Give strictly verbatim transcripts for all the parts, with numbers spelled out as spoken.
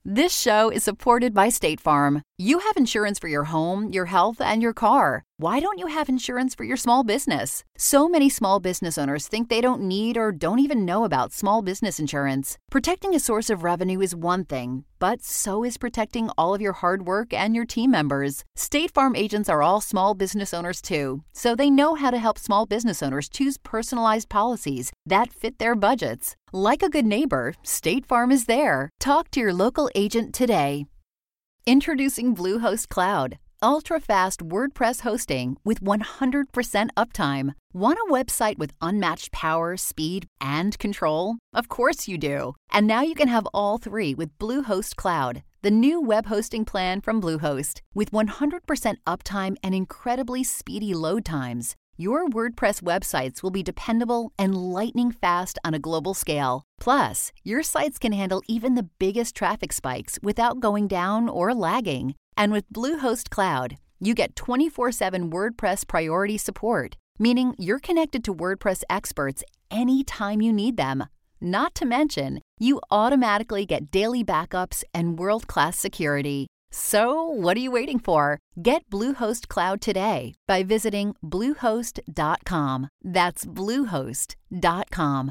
This show is supported by State Farm. You have insurance for your home, your health, and your car. Why don't you have insurance for your small business? So many small business owners think they don't need or don't even know about small business insurance. Protecting a source of revenue is one thing, but so is protecting all of your hard work and your team members. State Farm agents are all small business owners too, so they know how to help small business owners choose personalized policies that fit their budgets. Like a good neighbor, State Farm is there. Talk to your local agent today. Introducing Bluehost Cloud, ultra-fast WordPress hosting with one hundred percent uptime. Want a website with unmatched power, speed, and control? Of course you do. And now you can have all three with Bluehost Cloud, the new web hosting plan from Bluehost. With one hundred percent uptime and incredibly speedy load times, your WordPress websites will be dependable and lightning fast on a global scale. Plus, your sites can handle even the biggest traffic spikes without going down or lagging. And with Bluehost Cloud, you get twenty-four seven WordPress priority support, meaning you're connected to WordPress experts anytime you need them. Not to mention, you automatically get daily backups and world-class security. So, what are you waiting for? Get Bluehost Cloud today by visiting bluehost dot com. That's bluehost dot com.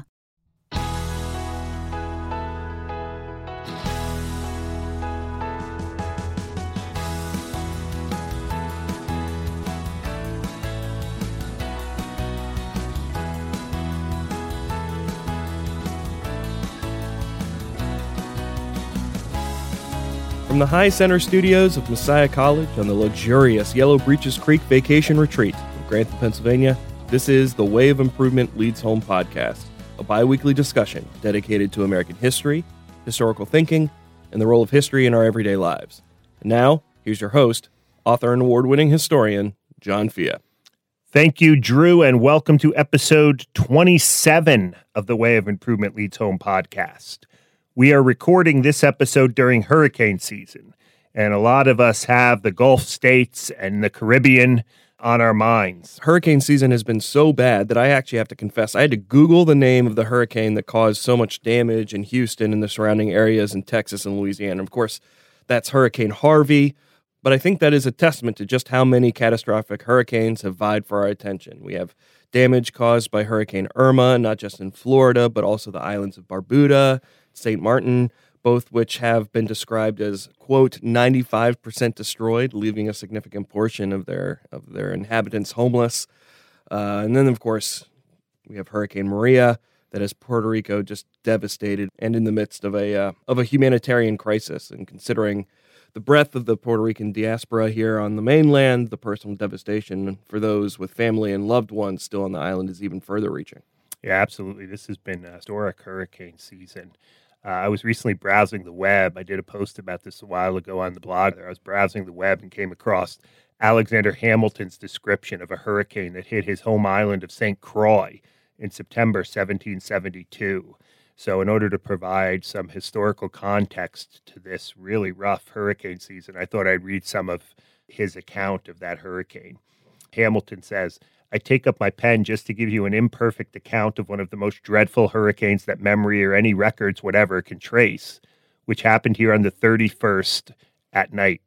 From the High Center studios of Messiah College on the luxurious Yellow Breeches Creek Vacation Retreat in Grantham, Pennsylvania, this is the Way of Improvement Leads Home podcast, a bi-weekly discussion dedicated to American history, historical thinking, and the role of history in our everyday lives. And now, here's your host, author and award-winning historian, John Fia. Thank you, Drew, and welcome to episode twenty-seven of the Way of Improvement Leads Home podcast. We are recording this episode during hurricane season, and a lot of us have the Gulf states and the Caribbean on our minds. Hurricane season has been so bad that I actually have to confess, I had to Google the name of the hurricane that caused so much damage in Houston and the surrounding areas in Texas and Louisiana. Of course, that's Hurricane Harvey, but I think that is a testament to just how many catastrophic hurricanes have vied for our attention. We have damage caused by Hurricane Irma, not just in Florida, but also the islands of Barbuda, Saint Martin, both which have been described as, quote, ninety-five percent destroyed, leaving a significant portion of their of their inhabitants homeless. Uh, and then, of course, we have Hurricane Maria that has Puerto Rico just devastated and in the midst of a uh, of a humanitarian crisis. And considering the breadth of the Puerto Rican diaspora here on the mainland, the personal devastation for those with family and loved ones still on the island is even further reaching. Yeah, absolutely. This has been a historic hurricane season. Uh, I was recently browsing the web. I did a post about this a while ago on the blog there. I was browsing the web and came across Alexander Hamilton's description of a hurricane that hit his home island of Saint Croix in September seventeen seventy-two. So in order to provide some historical context to this really rough hurricane season, I thought I'd read some of his account of that hurricane. Hamilton says, I take up my pen just to give you an imperfect account of one of the most dreadful hurricanes that memory or any records whatever can trace, which happened here on the thirty-first at night.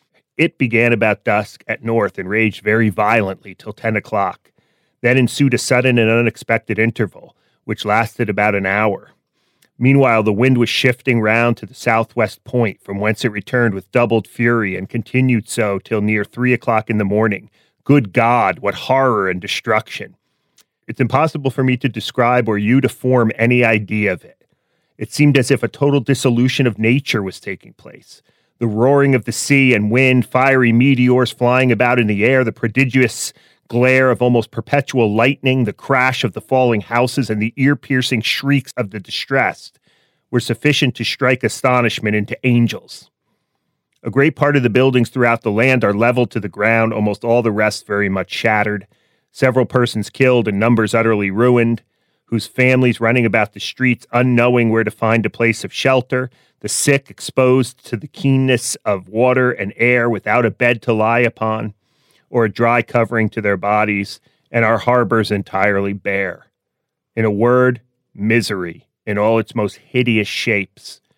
It began about dusk at north and raged very violently till ten o'clock. Then ensued a sudden and unexpected interval, which lasted about an hour. Meanwhile, the wind was shifting round to the southwest point, from whence it returned with doubled fury and continued so till near three o'clock in the morning. Good God, what horror and destruction. It's impossible for me to describe or you to form any idea of it. It seemed as if a total dissolution of nature was taking place. The roaring of the sea and wind, fiery meteors flying about in the air, the prodigious glare of almost perpetual lightning, the crash of the falling houses, and the ear-piercing shrieks of the distressed were sufficient to strike astonishment into angels. A great part of the buildings throughout the land are leveled to the ground, almost all the rest very much shattered, several persons killed and numbers utterly ruined, whose families running about the streets unknowing where to find a place of shelter, the sick exposed to the keenness of water and air without a bed to lie upon, or a dry covering to their bodies, and our harbors entirely bare. In a word, misery in all its most hideous shapes.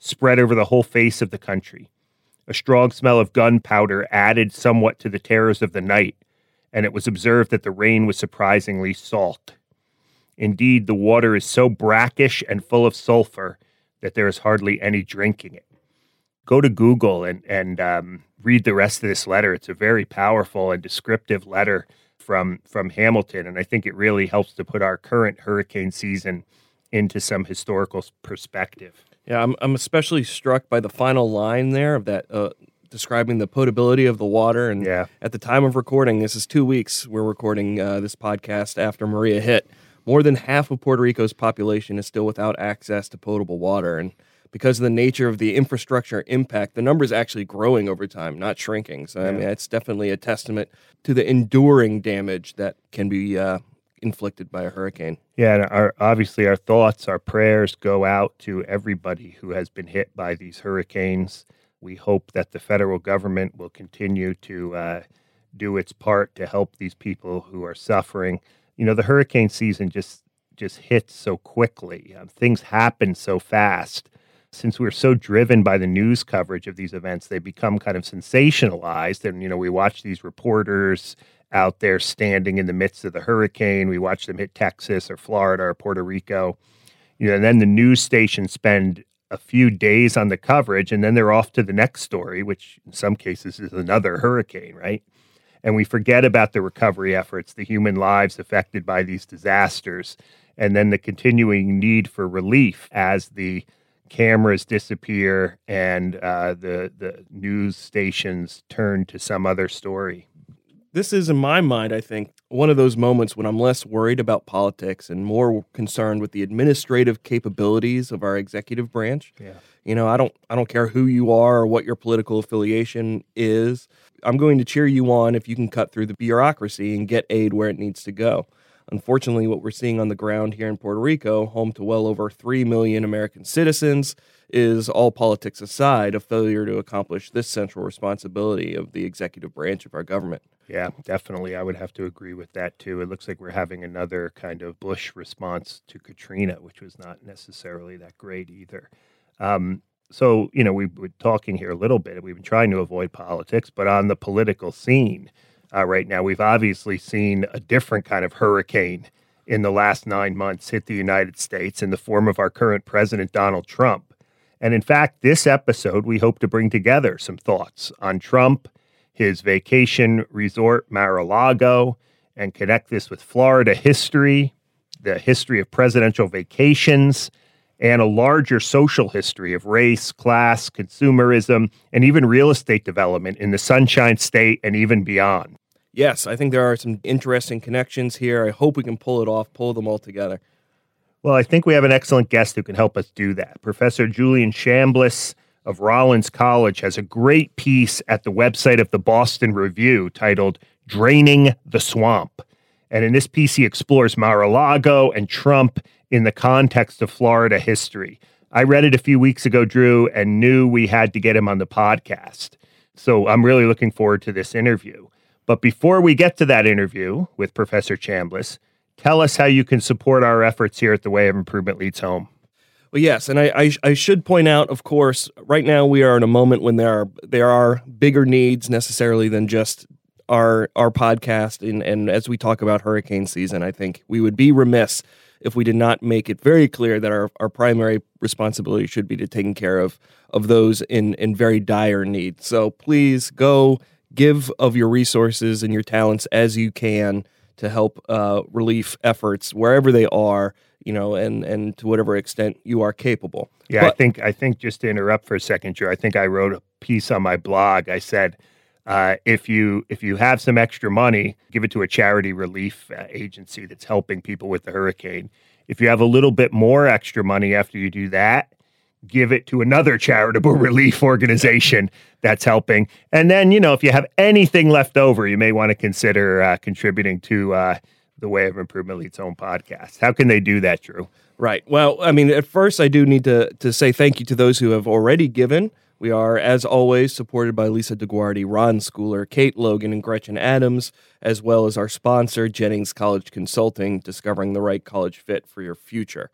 spread over the whole face of the country. A strong smell of gunpowder added somewhat to the terrors of the night, and it was observed that the rain was surprisingly salt. Indeed, the water is so brackish and full of sulfur that there is hardly any drinking it. Go to Google and, and um, read the rest of this letter. It's a very powerful and descriptive letter from, from Hamilton, and I think it really helps to put our current hurricane season into some historical perspective. Yeah, I'm I'm especially struck by the final line there of that uh, describing the potability of the water. And yeah. At the time of recording, this is two weeks. We're recording uh, this podcast after Maria hit. More than half of Puerto Rico's population is still without access to potable water, and because of the nature of the infrastructure impact, the number is actually growing over time, not shrinking. So yeah. I mean, it's definitely a testament to the enduring damage that can be uh, inflicted by a hurricane. Yeah, and our, obviously our thoughts, our prayers go out to everybody who has been hit by these hurricanes. We hope that the federal government will continue to uh, do its part to help these people who are suffering. You know, the hurricane season just just hits so quickly. Um, things happen so fast. Since we're so driven by the news coverage of these events, they become kind of sensationalized. And, you know, we watch these reporters out there standing in the midst of the hurricane. We watch them hit Texas or Florida or Puerto Rico. You know, and then the news stations spend a few days on the coverage, and then they're off to the next story, which in some cases is another hurricane, right? And we forget about the recovery efforts, the human lives affected by these disasters, and then the continuing need for relief as the cameras disappear and uh, the the news stations turn to some other story. This is, in my mind, I think, one of those moments when I'm less worried about politics and more concerned with the administrative capabilities of our executive branch. Yeah. You know, I don't I don't care who you are or what your political affiliation is. I'm going to cheer you on if you can cut through the bureaucracy and get aid where it needs to go. Unfortunately, what we're seeing on the ground here in Puerto Rico, home to well over three million American citizens, is, all politics aside, a failure to accomplish this central responsibility of the executive branch of our government. Yeah, definitely. I would have to agree with that, too. It looks like we're having another kind of Bush response to Katrina, which was not necessarily that great either. Um, so, you know, we've been talking here a little bit. We've been trying to avoid politics, but on the political scene uh, right now, we've obviously seen a different kind of hurricane in the last nine months hit the United States in the form of our current president, Donald Trump. And in fact, this episode, we hope to bring together some thoughts on Trump, his vacation resort, Mar-a-Lago, and connect this with Florida history, the history of presidential vacations, and a larger social history of race, class, consumerism, and even real estate development in the Sunshine State and even beyond. Yes, I think there are some interesting connections here. I hope we can pull it off, pull them all together. Well, I think we have an excellent guest who can help us do that. Professor Julian Chambliss of Rollins College has a great piece at the website of the Boston Review titled Draining the Swamp. And in this piece, he explores Mar-a-Lago and Trump in the context of Florida history. I read it a few weeks ago, Drew, and knew we had to get him on the podcast. So I'm really looking forward to this interview. But before we get to that interview with Professor Chambliss, tell us how you can support our efforts here at The Way of Improvement Leads Home. Well, yes, and I, I I should point out, of course, right now we are in a moment when there are there are bigger needs necessarily than just our our podcast. And, and as we talk about hurricane season, I think we would be remiss if we did not make it very clear that our, our primary responsibility should be to taking care of of those in, in very dire need. So please go give of your resources and your talents as you can to help uh, relief efforts wherever they are, you know, and, and to whatever extent you are capable. Yeah, but, I think I think just to interrupt for a second, Drew, I think I wrote a piece on my blog. I said, uh, if you if you have some extra money, give it to a charity relief uh, agency that's helping people with the hurricane. If you have a little bit more extra money after you do that, give it to another charitable relief organization that's helping. And then, you know, if you have anything left over, you may want to consider uh, contributing to uh, the Way of Improvement Leads Home podcast. How can they do that, Drew? Right. Well, I mean, at first, I do need to to say thank you to those who have already given. We are, as always, supported by Lisa DeGuardi, Ron Schooler, Kate Logan, and Gretchen Adams, as well as our sponsor, Jennings College Consulting, discovering the right college fit for your future.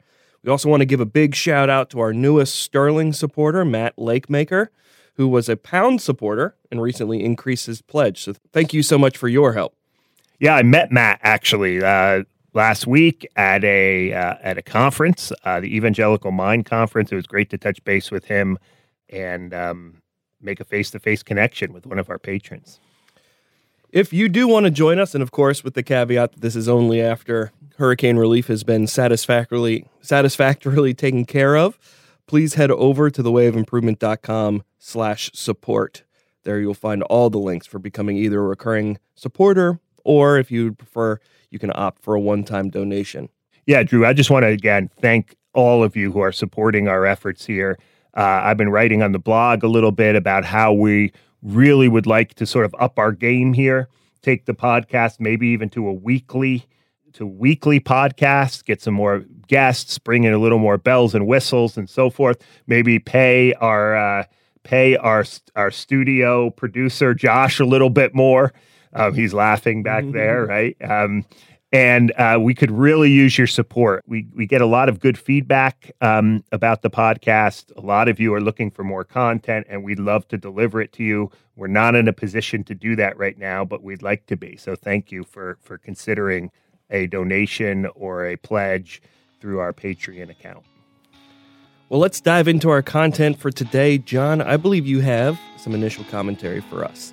We also want to give a big shout out to our newest Sterling supporter, Matt Lakemaker, who was a Pound supporter and recently increased his pledge. So thank you so much for your help. Yeah, I met Matt actually uh, last week at a uh, at a conference, uh, the Evangelical Mind Conference. It was great to touch base with him and um, make a face-to-face connection with one of our patrons. If you do want to join us, and of course with the caveat that this is only after hurricane relief has been satisfactorily satisfactorily taken care of, please head over to thewayofimprovement.com slash support. There you'll find all the links for becoming either a recurring supporter, or if you prefer, you can opt for a one-time donation. Yeah, Drew, I just want to, again, thank all of you who are supporting our efforts here. Uh, I've been writing on the blog a little bit about how we really would like to sort of up our game here, take the podcast maybe even to a weekly to weekly podcast, get some more guests, bring in a little more bells and whistles and so forth. Maybe pay our uh, pay our our studio producer Josh a little bit more. Um, he's laughing back there, right? Um, and uh, we could really use your support. We we get a lot of good feedback um, about the podcast. A lot of you are looking for more content, and we'd love to deliver it to you. We're not in a position to do that right now, but we'd like to be. So thank you for for considering a donation or a pledge through our Patreon account. Well, let's dive into our content for today. John, I believe you have some initial commentary for us.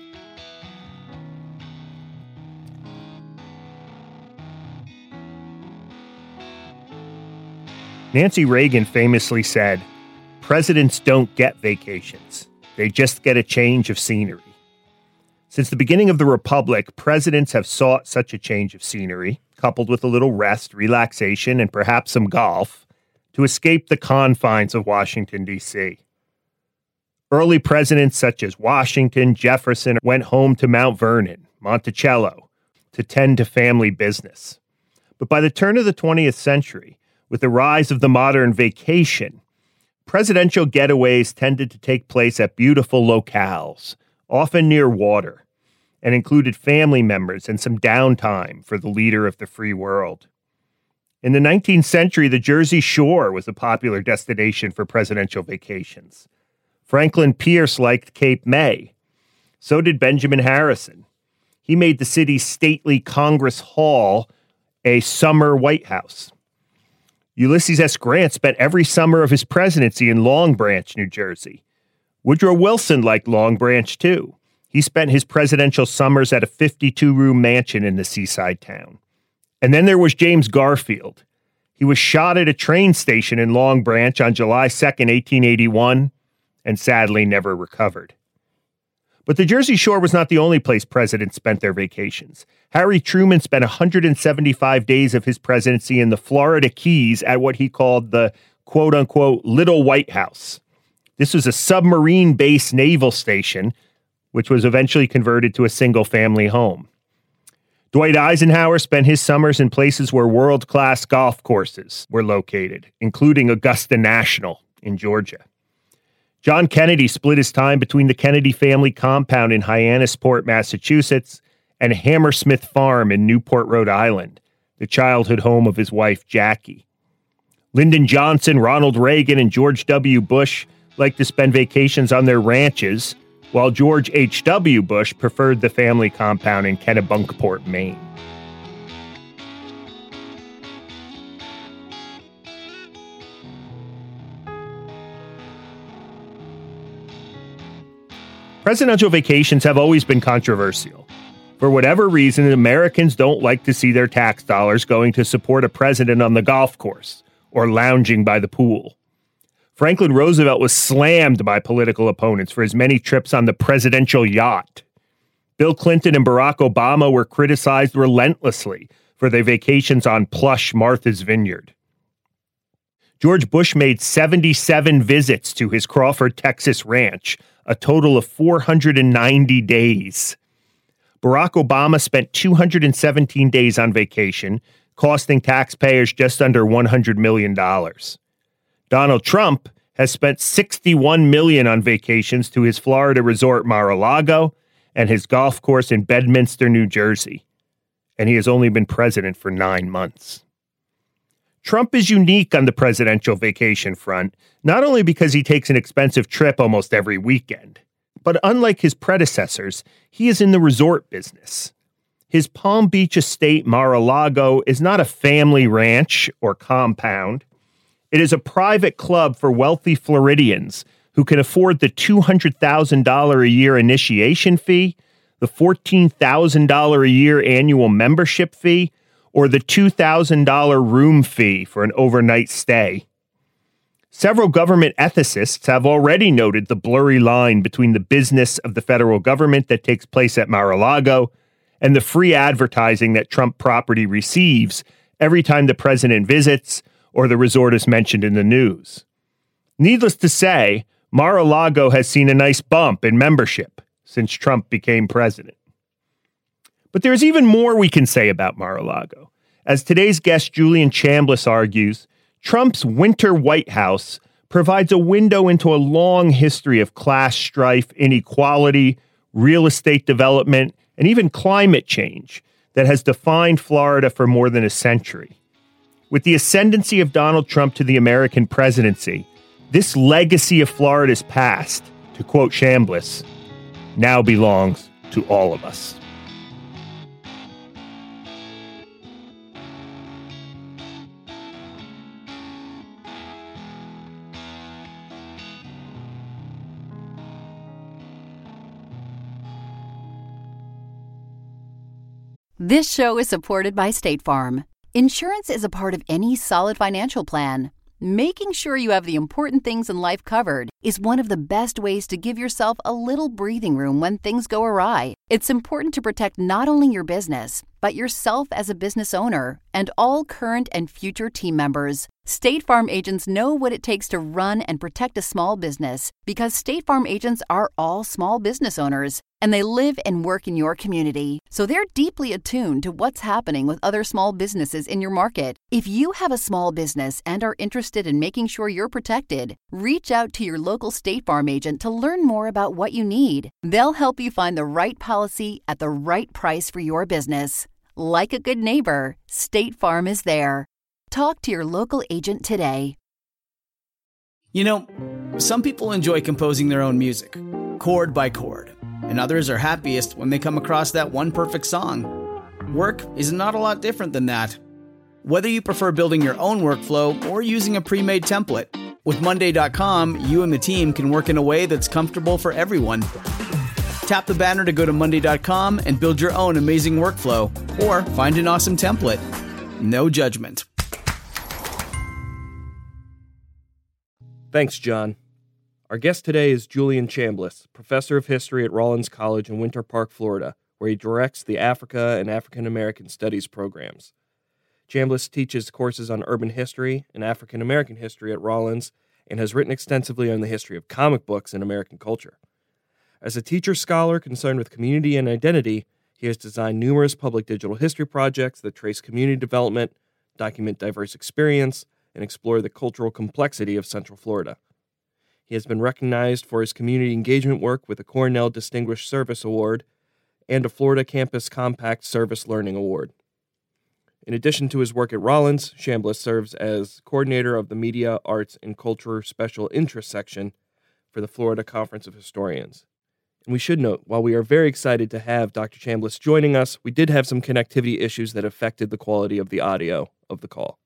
Nancy Reagan famously said, "Presidents don't get vacations. They just get a change of scenery." Since the beginning of the Republic, presidents have sought such a change of scenery, coupled with a little rest, relaxation, and perhaps some golf, to escape the confines of Washington, D C Early presidents such as Washington, Jefferson went home to Mount Vernon, Monticello, to tend to family business. But by the turn of the twentieth century, with the rise of the modern vacation, presidential getaways tended to take place at beautiful locales, often near water, and included family members and some downtime for the leader of the free world. In the nineteenth century, the Jersey Shore was a popular destination for presidential vacations. Franklin Pierce liked Cape May. So did Benjamin Harrison. He made the city's stately Congress Hall a summer White House. Ulysses S. Grant spent every summer of his presidency in Long Branch, New Jersey. Woodrow Wilson liked Long Branch, too. He spent his presidential summers at a fifty-two room mansion in the seaside town. And then there was James Garfield. He was shot at a train station in Long Branch on July second, eighteen eighty-one, and sadly never recovered. But the Jersey Shore was not the only place presidents spent their vacations. Harry Truman spent one hundred seventy-five days of his presidency in the Florida Keys at what he called the quote-unquote Little White House. This was a submarine-based naval station, which was eventually converted to a single-family home. Dwight Eisenhower spent his summers in places where world-class golf courses were located, including Augusta National in Georgia. John Kennedy split his time between the Kennedy family compound in Hyannisport, Massachusetts, and Hammersmith Farm in Newport, Rhode Island, the childhood home of his wife, Jackie. Lyndon Johnson, Ronald Reagan, and George W. Bush liked to spend vacations on their ranches, while George H W. Bush preferred the family compound in Kennebunkport, Maine. Presidential vacations have always been controversial. For whatever reason, Americans don't like to see their tax dollars going to support a president on the golf course or lounging by the pool. Franklin Roosevelt was slammed by political opponents for his many trips on the presidential yacht. Bill Clinton and Barack Obama were criticized relentlessly for their vacations on plush Martha's Vineyard. George Bush made seventy-seven visits to his Crawford, Texas ranch, a total of four hundred ninety days. Barack Obama spent two hundred seventeen days on vacation, costing taxpayers just under one hundred million dollars. Donald Trump has spent sixty-one million dollars on vacations to his Florida resort Mar-a-Lago and his golf course in Bedminster, New Jersey. And he has only been president for nine months. Trump is unique on the presidential vacation front, not only because he takes an expensive trip almost every weekend, but unlike his predecessors, he is in the resort business. His Palm Beach estate, Mar-a-Lago, is not a family ranch or compound. It is a private club for wealthy Floridians who can afford the two hundred thousand dollars a year initiation fee, the fourteen thousand dollars a year annual membership fee, or the two thousand dollars room fee for an overnight stay. Several government ethicists have already noted the blurry line between the business of the federal government that takes place at Mar-a-Lago and the free advertising that Trump property receives every time the president visits or the resort is mentioned in the news. Needless to say, Mar-a-Lago has seen a nice bump in membership since Trump became president. But there's even more we can say about Mar-a-Lago. As today's guest Julian Chambliss argues, Trump's winter White House provides a window into a long history of class strife, inequality, real estate development, and even climate change that has defined Florida for more than a century. With the ascendancy of Donald Trump to the American presidency, this legacy of Florida's past, to quote Chambliss, now belongs to all of us. This show is supported by State Farm. Insurance is a part of any solid financial plan. Making sure you have the important things in life covered is one of the best ways to give yourself a little breathing room when things go awry. It's important to protect not only your business, but yourself as a business owner and all current and future team members. State Farm agents know what it takes to run and protect a small business because State Farm agents are all small business owners and they live and work in your community. So they're deeply attuned to what's happening with other small businesses in your market. If you have a small business and are interested in making sure you're protected, reach out to your local State Farm agent to learn more about what you need. They'll help you find the right policy at the right price for your business. Like a good neighbor, State Farm is there. Talk to your local agent today. You know, some people enjoy composing their own music, chord by chord, and others are happiest when they come across that one perfect song. Work is not a lot different than that. Whether you prefer building your own workflow or using a pre-made template, with Monday dot com, you and the team can work in a way that's comfortable for everyone. Tap the banner to go to Monday dot com and build your own amazing workflow, or find an awesome template. No judgment. Thanks, John. Our guest today is Julian Chambliss, professor of history at Rollins College in Winter Park, Florida, where he directs the Africa and African American Studies programs. Chambliss teaches courses on urban history and African American history at Rollins and has written extensively on the history of comic books and American culture. As a teacher-scholar concerned with community and identity, he has designed numerous public digital history projects that trace community development, document diverse experience, and explore the cultural complexity of Central Florida. He has been recognized for his community engagement work with a Cornell Distinguished Service Award and a Florida Campus Compact Service Learning Award. In addition to his work at Rollins, Chambliss serves as coordinator of the Media, Arts, and Culture Special Interest section for the Florida Conference of Historians. And we should note, while we are very excited to have Doctor Chambliss joining us, we did have some connectivity issues that affected the quality of the audio of the call.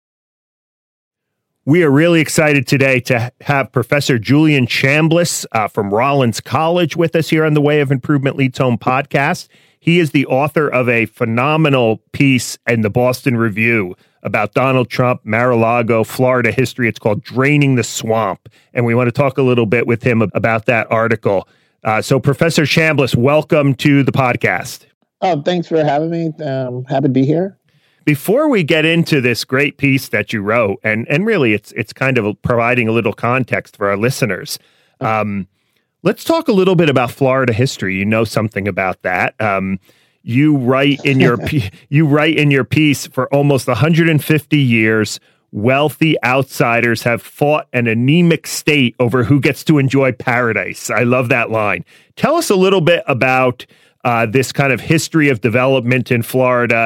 We are really excited today to have Professor Julian Chambliss uh, from Rollins College with us here on the Way of Improvement Leads Home podcast. He is the author of a phenomenal piece in the Boston Review about Donald Trump, Mar-a-Lago, Florida history. It's called Draining the Swamp, and we want to talk a little bit with him about that article. Uh, so, Professor Chambliss, welcome to the podcast. Oh, thanks for having me. Um, happy to be here. Before we get into this great piece that you wrote, and, and really it's it's kind of providing a little context for our listeners, um, let's talk a little bit about Florida history. You know something about that. Um, you write in your you write in your piece, for almost one hundred fifty years, wealthy outsiders have fought an anemic state over who gets to enjoy paradise. I love that line. Tell us a little bit about uh, this kind of history of development in Florida.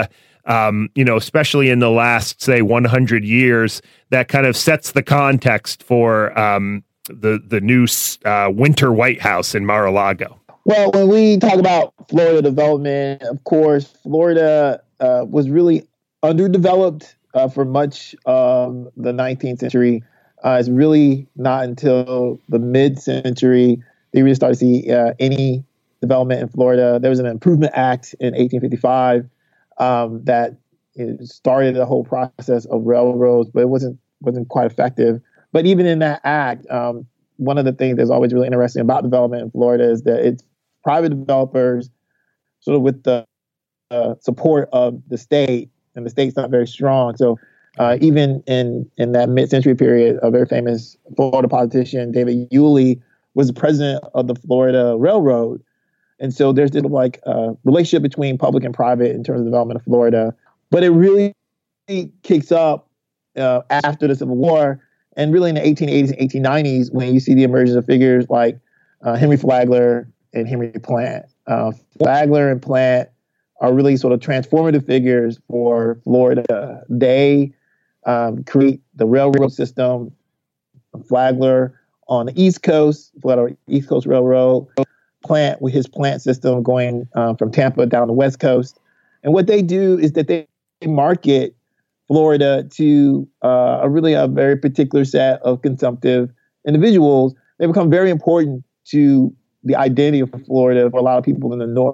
um, you know, especially in the last, say, one hundred years, that kind of sets the context for um, the, the new uh, winter White House in Mar-a-Lago? Well, when we talk about Florida development, of course, Florida uh, was really underdeveloped uh, for much of the nineteenth century. Uh, it's really not until the mid-century they really started to see uh, any development in Florida. There was an Improvement Act in eighteen fifty-five um, that started the whole process of railroads, but it wasn't wasn't quite effective. But even in that act, um, one of the things that's always really interesting about development in Florida is that it's private developers, sort of with the uh, support of the state, and the state's not very strong. So uh, even in in that mid-century period, a very famous Florida politician, David Yulee, was the president of the Florida Railroad. And so there's this like uh, relationship between public and private in terms of development of Florida. But it really kicks up uh, after the Civil War, and really in the eighteen eighties and eighteen nineties when you see the emergence of figures like uh, Henry Flagler and Henry Plant. Uh, Flagler and Plant are really sort of transformative figures for Florida. They um, create the railroad system. Flagler on the East Coast, Florida East Coast Railroad. Plant with his plant system going uh, from Tampa down the West Coast. And what they do is that they market Florida to uh, a really a very particular set of consumptive individuals. They become very important to the identity of Florida for a lot of people in the North.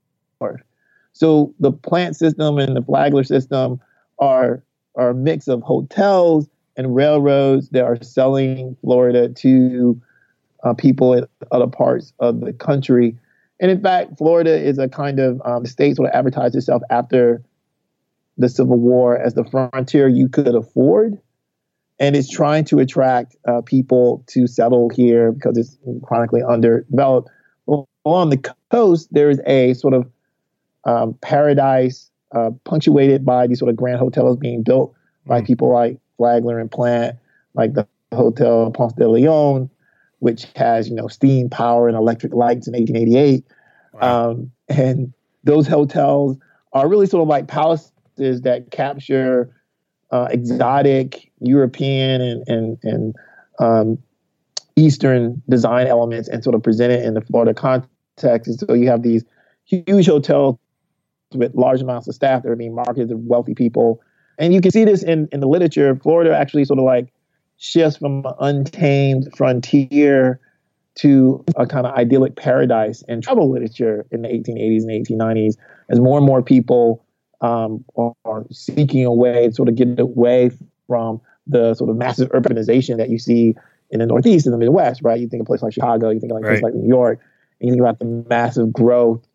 So the plant system and the Flagler system are, are a mix of hotels and railroads that are selling Florida to uh, people in other parts of the country. And in fact, Florida is a kind of, um, the state sort of advertised itself after the Civil War as the frontier you could afford. And it's trying to attract uh, people to settle here because it's chronically underdeveloped. Well, along the coast, there is a sort of um, paradise uh, punctuated by these sort of grand hotels being built by mm. people like Flagler and Plant, like the Hotel Ponce de Leon, which has, you know, steam power and electric lights in eighteen eighty-eight. Wow. Um, and those hotels are really sort of like palaces that capture uh, exotic European and, and, and um, Eastern design elements and sort of present it in the Florida context. And so you have these huge hotels with large amounts of staff that are being marketed to wealthy people. And you can see this in, in the literature. Florida actually sort of like shifts from an untamed frontier to a kind of idyllic paradise in travel literature in the eighteen eighties and eighteen nineties as more and more people um, are, are seeking a way to sort of get away from the sort of massive urbanization that you see in the Northeast and the Midwest, right? You think of places like Chicago, you think of like places like New York, and you think about the massive growth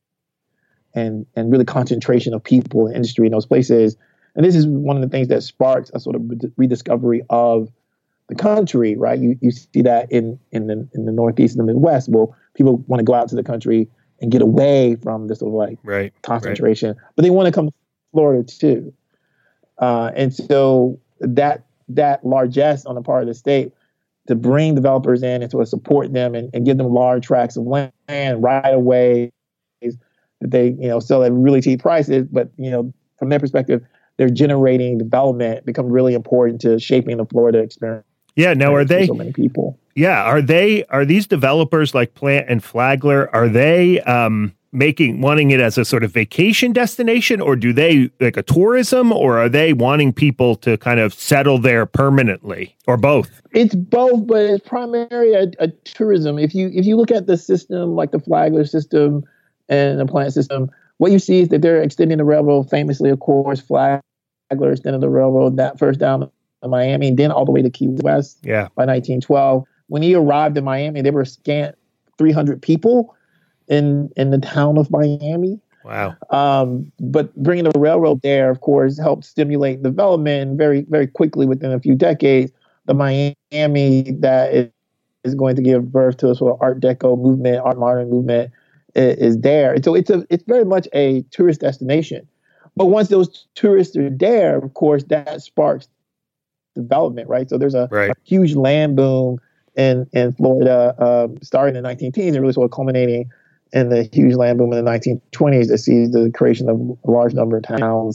and and really concentration of people and industry in those places. And this is one of the things that sparks a sort of rediscovery of the country, right? You you see that in in the in the Northeast and the Midwest. Well, people want to go out to the country and get away from this sort of like right, concentration, right. but they want to come to Florida too. Uh, and so that that largesse on the part of the state to bring developers in and sort of support them and, and give them large tracts of land right away that they, you know, sell at really cheap prices. But, you know, from their perspective, they're generating development become really important to shaping the Florida experience. Yeah. Now, are they so many people? Yeah. Are they, are these developers like Plant and Flagler, are they um, making, wanting it as a sort of vacation destination, or do they like a tourism, or are they wanting people to kind of settle there permanently, or both? It's both, but it's primarily a, a tourism. If you, if you look at the system, like the Flagler system and the Plant system, what you see is that they're extending the railroad famously, of course. Flagler extended the railroad that first down to Miami and then all the way to Key West yeah. by nineteen twelve. When he arrived in Miami, there were scant three hundred people in in the town of Miami. Wow. Um, but bringing the railroad there, of course, helped stimulate development. Very, very quickly, within a few decades, the Miami that is, is going to give birth to a sort of Art Deco movement, Art Modern movement, is, is there. And so it's a it's very much a tourist destination. But once those tourists are there, of course, that sparks development, right? So there's a, right. a huge land boom in in Florida, um, starting in the nineteen teens and really sort of culminating in the huge land boom in the nineteen twenties that sees the creation of a large number of towns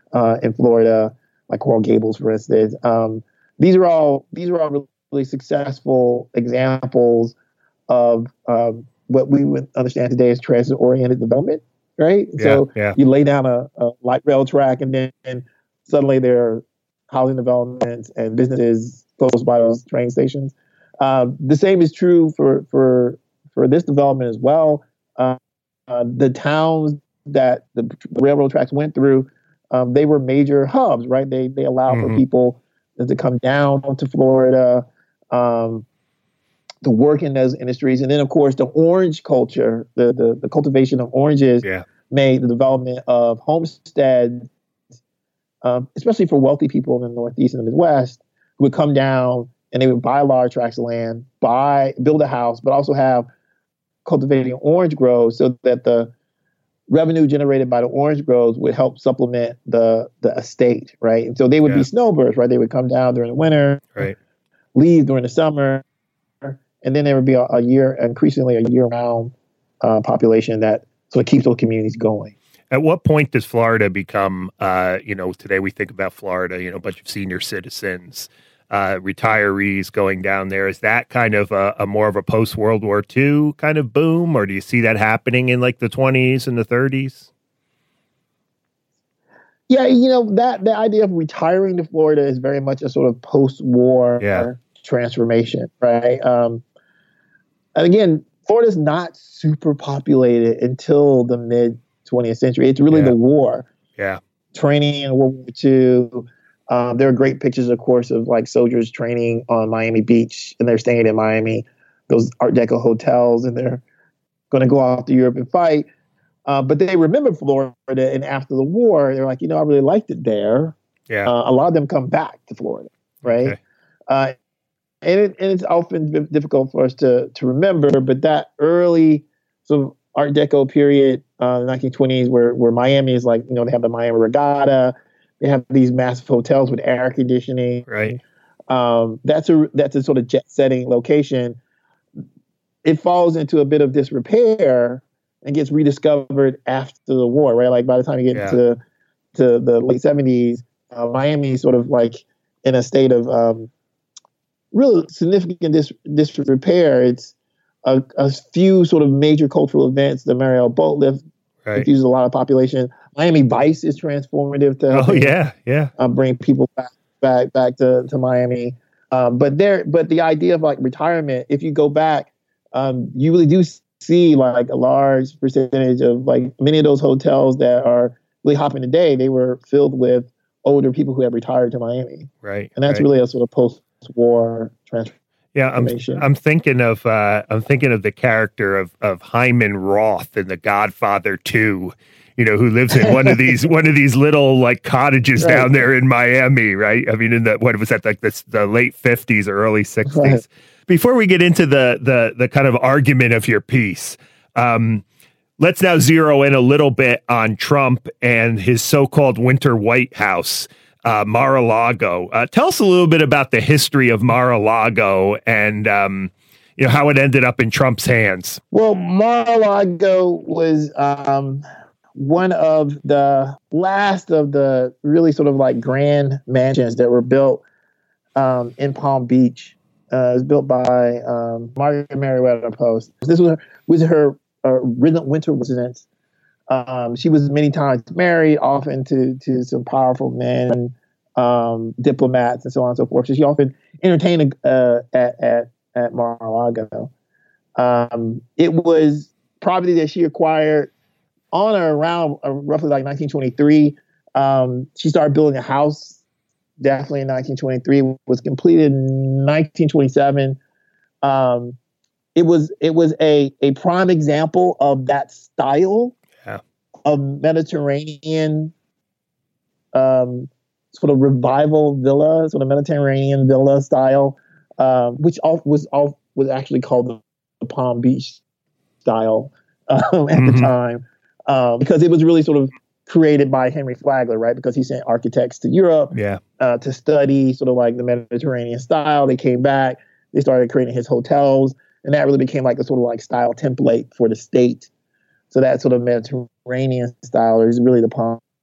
uh, in Florida, like Coral Gables, for instance. Um, these are all these are all really successful examples of um, what we would understand today as transit-oriented development, right? Yeah, so yeah. you lay down a, a light rail track, and then and suddenly there are housing developments and businesses close by those train stations. Uh, the same is true for for for this development as well. Uh, uh, the towns that the, the railroad tracks went through, um, they were major hubs, right? They they allowed Mm-hmm. for people to come down to Florida, um, to work in those industries, and then of course the orange culture, the the, the cultivation of oranges, Yeah. made the development of homesteads, um, especially for wealthy people in the Northeast and the Midwest, who would come down and they would buy large tracts of land, buy, build a house, but also have cultivating orange groves so that the revenue generated by the orange groves would help supplement the the estate, right? And so they would Yeah. be snowbirds, right? They would come down during the winter, Right. leave during the summer, and then there would be a, a year, increasingly a year-round uh, population that sort of keeps those communities going. At what point does Florida become, uh, you know, today we think about Florida, you know, a bunch of senior citizens, uh, retirees going down there. Is that kind of a, a more of a post-World War Two kind of boom, or do you see that happening in like the twenties and the thirties? Yeah, you know, that the idea of retiring to Florida is very much a sort of post-war Yeah. transformation, right? Um, and again, Florida's not super populated until the mid twentieth century. It's really Yeah. the war. Yeah. Training in World War Two. Um, there are great pictures, of course, of like soldiers training on Miami Beach, and they're staying in Miami, those Art Deco hotels, and they're going to go off to Europe and fight. Uh, but they remember Florida, and after the war, they're like, you know, I really liked it there. Yeah. Uh, a lot of them come back to Florida, right? Okay. Uh, and, it, and it's often v- difficult for us to to remember, but that early sort of Art Deco period, uh, the nineteen twenties, where where Miami is like, you know, they have the Miami Regatta, they have these massive hotels with air conditioning. Right. Um, that's a that's a sort of jet setting location. It falls into a bit of disrepair and gets rediscovered after the war, right? Like by the time you get Yeah. to to the late seventies, uh, Miami is sort of like in a state of um, real significant dis- disrepair. It's a, a few sort of major cultural events. The Mariel Boat Lift Right. confuses a lot of population. Miami Vice is transformative to Oh helping, yeah. Yeah. uh, bring people back back back to, to Miami. Um, but there, but the idea of like retirement, if you go back, um, you really do see like a large percentage of like many of those hotels that are really hopping today. They were filled with older people who had retired to Miami, Right. and that's right. really a sort of post-war transformation. Yeah, I'm information. I'm thinking of uh, I'm thinking of the character of of Hyman Roth in The Godfather two, you know, who lives in one of these one of these little like cottages Right. down there in Miami, right? I mean, in the what was that like the the late fifties or early sixties. Right. Before we get into the the the kind of argument of your piece, um, let's now zero in a little bit on Trump and his so-called winter White House. Uh, Mar-a-Lago. Uh, tell us a little bit about the history of Mar-a-Lago and um, you know how it ended up in Trump's hands. Well, Mar-a-Lago was um, one of the last of the really sort of like grand mansions that were built um, in Palm Beach. Uh, it was built by um, Margaret Meriwether Post. This was her, was her uh, winter residence. Um, she was many times married, often to to some powerful men, um, diplomats, and so on and so forth. So she often entertained uh, at at at Mar-a-Lago. Um, it was property that she acquired on or around uh, roughly like nineteen twenty-three. Um, she started building a house definitely in nineteen twenty-three. Was completed in nineteen twenty-seven. Um, it was it was a a prime example of that style. Yeah. Of Mediterranean um, sort of revival villa, sort of Mediterranean villa style, um, which all, was all was actually called the, the Palm Beach style um, at Mhm. the time, um, because it was really sort of created by Henry Flagler, right? Because he sent architects to Europe Yeah. uh, to study sort of like the Mediterranean style. They came back, they started creating his hotels, and that really became like a sort of like style template for the state. So that sort of Mediterranean style is really the Palm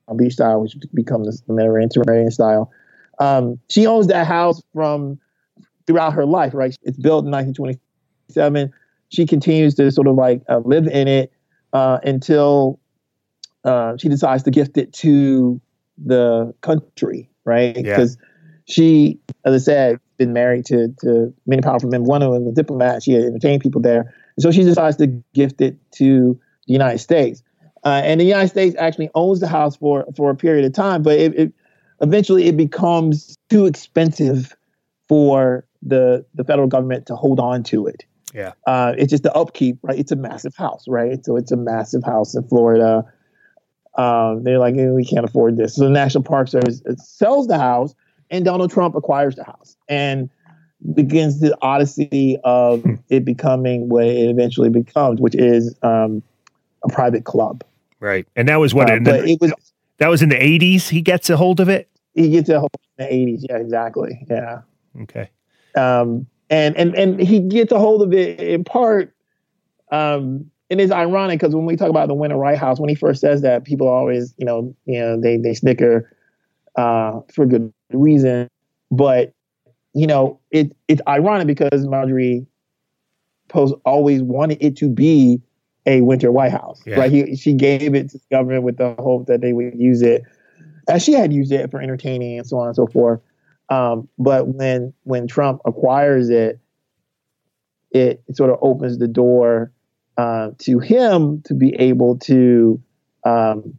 Beach style, which become the Mediterranean style. Um, she owns that house from throughout her life, right? It's built in nineteen twenty-seven. She continues to sort of like uh, live in it uh, until uh, she decides to gift it to the country, right? Because yeah. she, as I said, been married to, to many powerful men. One of them was a diplomat. She had entertained people there. And so she decides to gift it to the United States. Uh, and the United States actually owns the house for, for a period of time, but it, it eventually it becomes too expensive for the the federal government to hold on to it. Yeah. Uh, it's just the upkeep, right? It's a massive house, right? So it's a massive house in Florida. Um, they're like, eh, we can't afford this. So the National Park Service sells the house, and Donald Trump acquires the house and begins the odyssey of hmm. it becoming what it eventually becomes, which is um, a private club. Right. And that was what uh, in the, the, it was. That was in the eighties. He gets a hold of it. He gets a hold in the eighties. Yeah, exactly. Yeah. Okay. Um, and and and he gets a hold of it in part. Um, and it's ironic because when we talk about the Winter White House, when he first says that, people always, you know, you know, they they snicker uh, for good reason. But you know, it it's ironic because Marjorie Post always wanted it to be a Winter White House, yeah. right? He, she gave it to the government with the hope that they would use it, as she had used it for entertaining and so on and so forth. Um, but when when Trump acquires it, it, it sort of opens the door uh, to him to be able to um,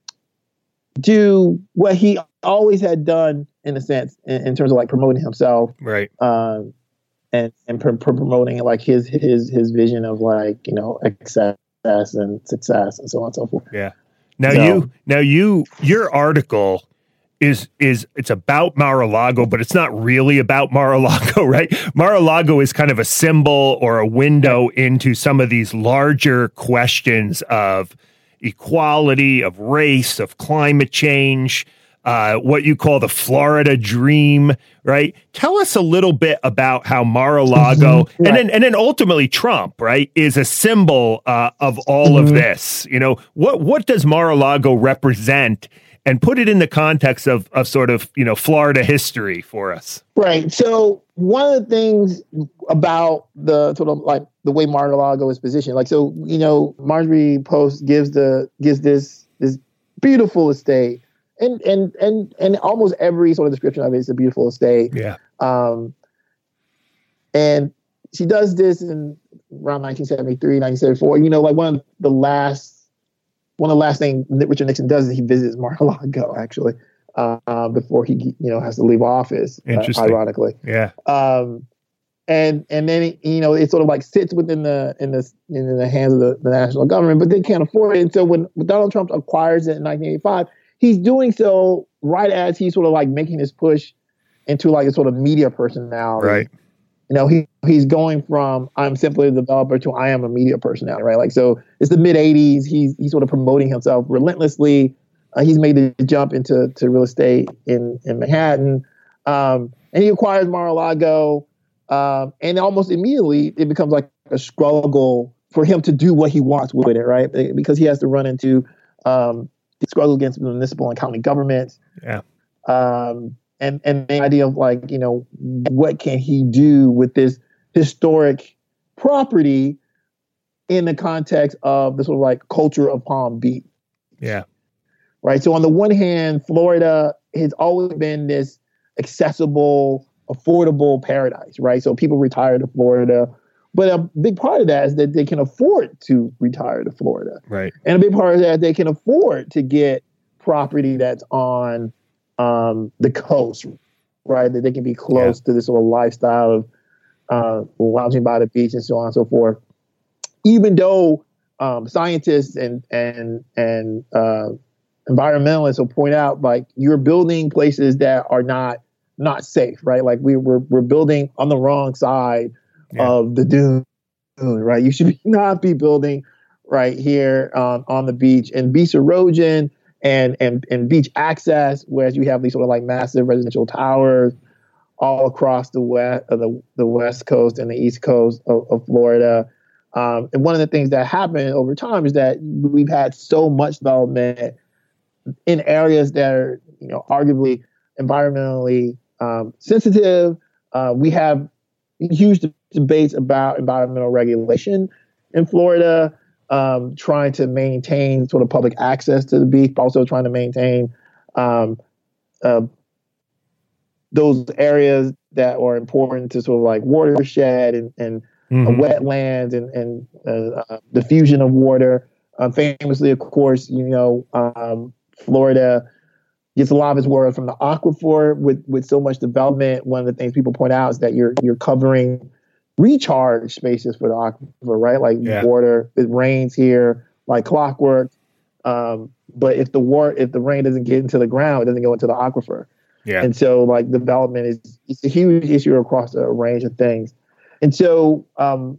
do what he always had done, in a sense, in, in terms of like promoting himself, right? Um, and and pr- pr- promoting like his his his vision of like, you know, success and success and so on and so forth. Yeah. Now so, you now you your article is is it's about Mar-a-Lago, but it's not really about Mar-a-Lago, right? Mar-a-Lago is kind of a symbol or a window into some of these larger questions of equality, of race, of climate change, uh, what you call the Florida dream, right? Tell us a little bit about how Mar-a-Lago, mm-hmm. right. and then and then ultimately Trump, right, is a symbol uh, of all mm-hmm. of this. You know, what what does Mar-a-Lago represent? And put it in the context of, of sort of, you know, Florida history for us. Right. So one of the things about the sort of like the way Mar-a-Lago is positioned, like, so, you know, Marjorie Post gives the gives this this beautiful estate, and and and and almost every sort of description of it is a beautiful estate. Yeah. Um, and she does this in around nineteen seventy-three, nineteen seventy-four. You know, like one of the last. One of the last things that Richard Nixon does is he visits Mar-a-Lago, actually, uh, uh, before he, you know, has to leave office. Interesting. Uh, ironically, yeah. Um, and and then it, you know, it sort of like sits within the in the in the hands of the, the national government, but they can't afford it. And so when, when Donald Trump acquires it in nineteen eighty-five, he's doing so right as he's sort of like making his push into like a sort of media personality. Right. You know, he he's going from I'm simply a developer to I am a media personality, right? Like, so it's the mid eighties. He's he's sort of promoting himself relentlessly. Uh, he's made the jump into to real estate in in Manhattan, um, and he acquires Mar-a-Lago, um, and almost immediately it becomes like a struggle for him to do what he wants with it, right? Because he has to run into um, the struggle against municipal and county governments. Yeah. Um, And and the idea of like, you know, what can he do with this historic property in the context of the sort of like culture of Palm Beach? Yeah. Right. So on the one hand, Florida has always been this accessible, affordable paradise, right? So people retire to Florida. But a big part of that is that they can afford to retire to Florida. Right. And a big part of that, they can afford to get property that's on Um, the coast, right? That they can be close yeah. to this sort of lifestyle of uh, lounging by the beach and so on and so forth. Even though um, scientists and and and uh, environmentalists will point out, like, you're building places that are not not safe, right? Like we we're we're building on the wrong side yeah. of the dune, right? You should not be building right here um, on the beach, and beach erosion. And, and and beach access, whereas you have these sort of like massive residential towers all across the west, uh, the the west coast and the east coast of, of Florida. Um, and one of the things that happened over time is that we've had so much development in areas that are, you know, arguably environmentally um, sensitive. Uh, we have huge debates about environmental regulation in Florida, um, trying to maintain sort of public access to the beach, but also trying to maintain um, uh, those areas that are important to sort of like watershed and, and mm-hmm. uh, wetlands and, and uh, uh, diffusion of water. Uh, famously, of course, you know, um, Florida gets a lot of its water from the aquifer. With with so much development, one of the things people point out is that you're you're covering recharge spaces for the aquifer, right? Like yeah. water, it rains here like clockwork. Um, but if the water, if the rain doesn't get into the ground, it doesn't go into the aquifer. Yeah. And so like development is it's a huge issue across a range of things. And so um,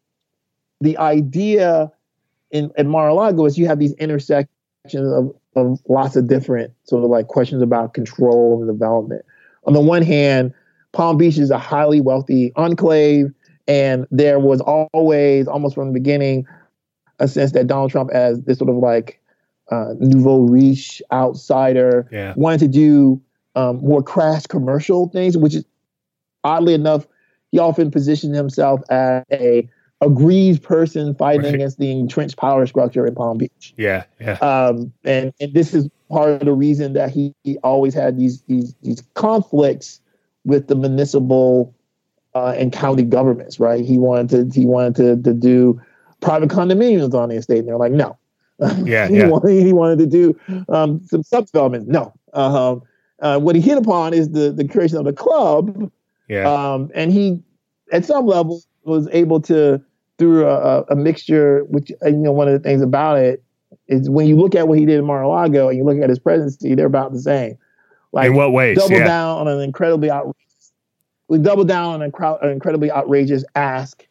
the idea in, in Mar-a-Lago is you have these intersections of, of lots of different sort of like questions about control and development. On the one hand, Palm Beach is a highly wealthy enclave, and there was always, almost from the beginning, a sense that Donald Trump, as this sort of like uh, nouveau riche outsider, yeah. wanted to do um, more crass commercial things, which is oddly enough, he often positioned himself as a aggrieved person fighting right. against the entrenched power structure in Palm Beach. Yeah, yeah. Um, and, and this is part of the reason that he, he always had these these these conflicts with the municipal uh, and county governments. Right? He wanted to he wanted to to do private condominiums on the estate, and they're like, no. Yeah, he yeah. wanted he wanted to do um, some sub-development. No. Uh, uh, what he hit upon is the the creation of the club. Yeah. Um, and he, at some level, was able to, through a, a mixture, which, you know, one of the things about it is when you look at what he did in Mar-a-Lago and you look at his presidency, they're about the same. Like, in what ways? Double yeah. down on an incredibly outrageous, we double down on an crowd, an incredibly outrageous ask,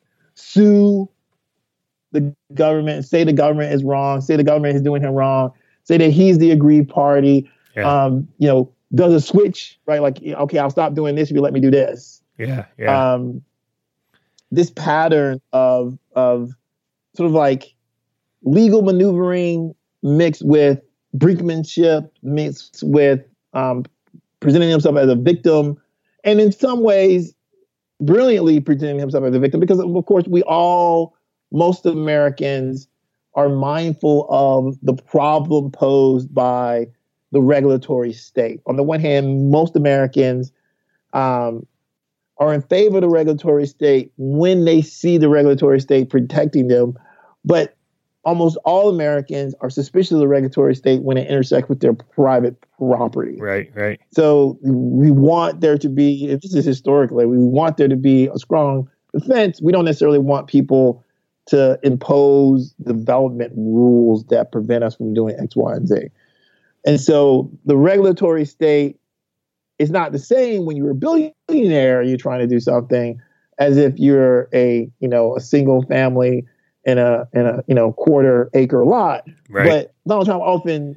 sue the government, say the government is wrong, say the government is doing him wrong, say that he's the aggrieved party, yeah. um, you know, does a switch, right? Like, okay, I'll stop doing this if you let me do this. Yeah, yeah. Um, this pattern of of sort of like legal maneuvering mixed with brinkmanship, mixed with um, presenting himself as a victim, and in some ways, brilliantly presenting himself as a victim, because of course we all, most Americans, are mindful of the problem posed by the regulatory state. On the one hand, most Americans um, are in favor of the regulatory state when they see the regulatory state protecting them, but almost all Americans are suspicious of the regulatory state when it intersects with their private property. Right, right. So we want there to be, if this is historically, we want there to be a strong defense. We don't necessarily want people to impose development rules that prevent us from doing X, Y, and Z. And so the regulatory state is not the same when you're a billionaire and you're trying to do something as if you're a, you know, a single family in a, in a, you know, quarter acre lot. Right. But Donald Trump often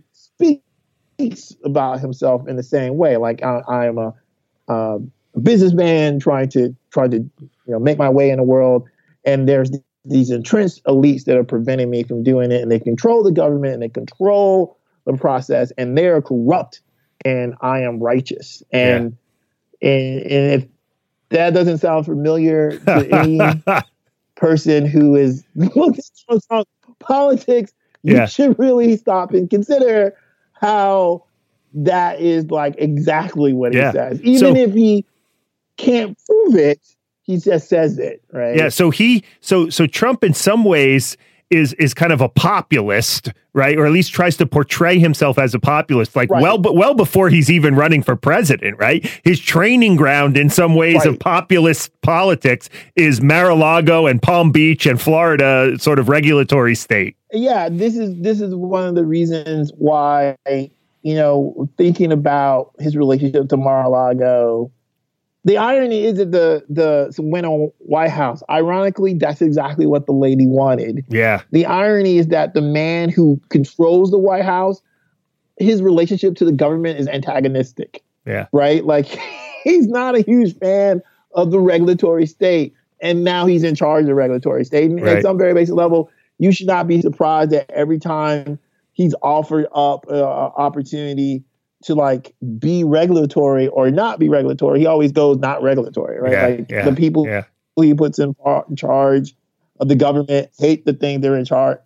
speaks about himself in the same way. Like I, I am a, a businessman trying to, trying to, you know, make my way in the world. And there's these entrenched elites that are preventing me from doing it. And they control the government and they control the process, and they're corrupt, and I am righteous. And, yeah. and and if that doesn't sound familiar to any person who is looking at politics, you yeah. should really stop and consider how that is like exactly what yeah. he says. Even so, if he can't prove it, he just says it, right? Yeah. So he, so so Trump, in some ways, is is kind of a populist, right? Or at least tries to portray himself as a populist, like right. well, but well before he's even running for president, right? His training ground in some ways right. of populist politics is Mar-a-Lago and Palm Beach and Florida, sort of regulatory state. Yeah, this is this is one of the reasons why, you know, thinking about his relationship to Mar-a-Lago. The irony is that the the went on White House. Ironically, that's exactly what the lady wanted. Yeah. The irony is that the man who controls the White House, his relationship to the government is antagonistic. Yeah. Right? Like, he's not a huge fan of the regulatory state. And now he's in charge of the regulatory state. And right. at some very basic level, you should not be surprised that every time he's offered up an opportunity to like be regulatory or not be regulatory. He always goes not regulatory, right? Yeah, like yeah, the people yeah. he puts in, par- in charge of the government hate the thing they're in charge.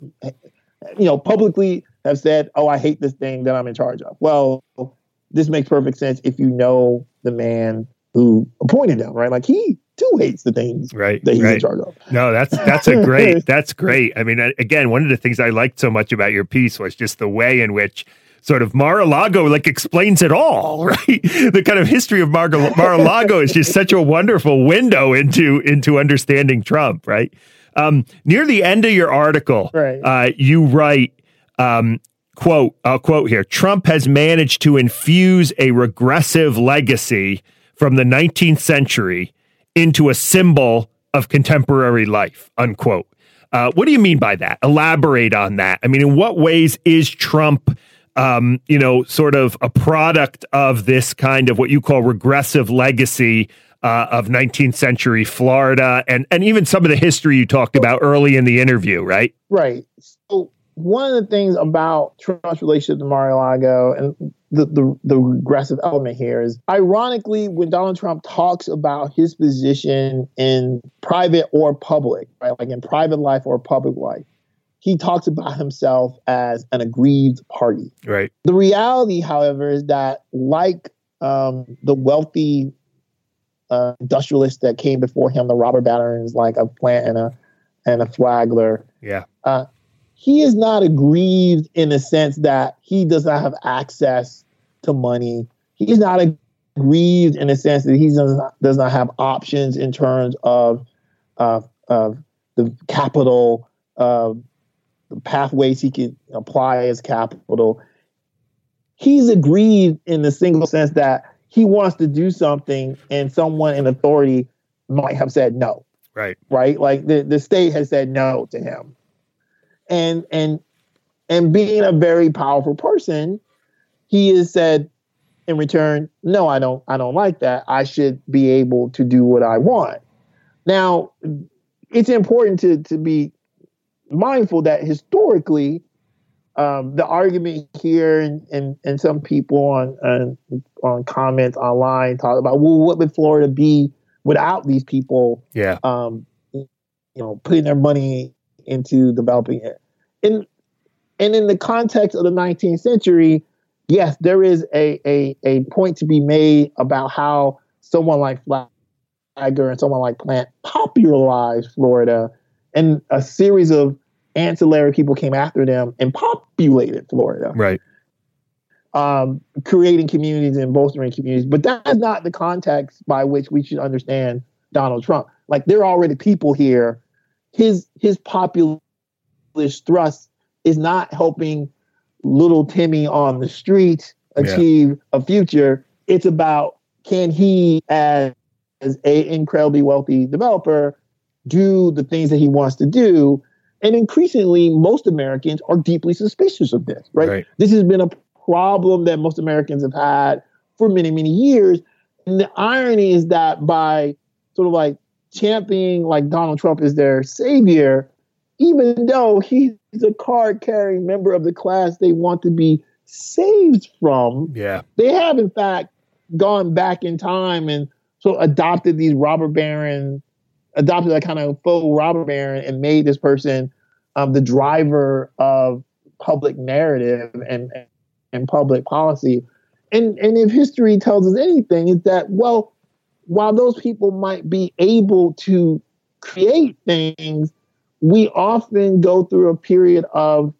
You know, publicly have said, "Oh, I hate this thing that I'm in charge of." Well, this makes perfect sense if you know the man who appointed him, right? Like he too hates the things right, that he's right. in charge of. No, that's that's a great that's great. I mean, again, one of the things I liked so much about your piece was just the way in which sort of Mar-a-Lago like explains it all, right? The kind of history of Mar- Mar-a-Lago is just such a wonderful window into into understanding Trump, right? Um, near the end of your article, right. uh, you write, um, quote, I'll quote here, Trump has managed to infuse a regressive legacy from the nineteenth century into a symbol of contemporary life, unquote. Uh, what do you mean by that? Elaborate on that. I mean, in what ways is Trump, um, you know, sort of a product of this kind of what you call regressive legacy uh, of nineteenth century Florida and, and even some of the history you talked about early in the interview, right? Right. So one of the things about Trump's relationship to Mar-a-Lago and the, the, the regressive element here is, ironically, when Donald Trump talks about his position in private or public, right, like in private life or public life, he talks about himself as an aggrieved party. Right. The reality, however, is that like um, the wealthy uh, industrialists that came before him, the robber barons like a Plant and a and a Flagler, yeah, uh, he is not aggrieved in the sense that he does not have access to money. He is not aggrieved in the sense that he does not, does not have options in terms of uh, of the capital, uh, the pathways he could apply as capital. He's aggrieved in the single sense that he wants to do something and someone in authority might have said no. Right. Right. Like the, the state has said no to him. And and and being a very powerful person, he has said in return, no, I don't I don't like that. I should be able to do what I want. Now, it's important to to be mindful that historically, um, the argument here and, and, and some people on, on on comments online talk about, well, what would Florida be without these people? Yeah. Um, you know, putting their money into developing it. And and in the context of the nineteenth century, yes, there is a a a point to be made about how someone like Flagler and someone like Plant popularized Florida, and a series of ancillary people came after them and populated Florida. Right. Um, creating communities and bolstering communities. But that is not the context by which we should understand Donald Trump. Like, there are already people here. His his populist thrust is not helping little Timmy on the street achieve yeah. a future. It's about, can he, as, as a incredibly wealthy developer, do the things that he wants to do? And increasingly, most Americans are deeply suspicious of this, right? right? This has been a problem that most Americans have had for many, many years. And the irony is that by sort of like championing like Donald Trump as their savior, even though he's a card-carrying member of the class they want to be saved from, yeah, they have in fact gone back in time and so adopted these robber baron, adopted that kind of faux robber baron and made this person um, the driver of public narrative and and public policy. And and if history tells us anything, it's that, well, while those people might be able to create things, we often go through a period of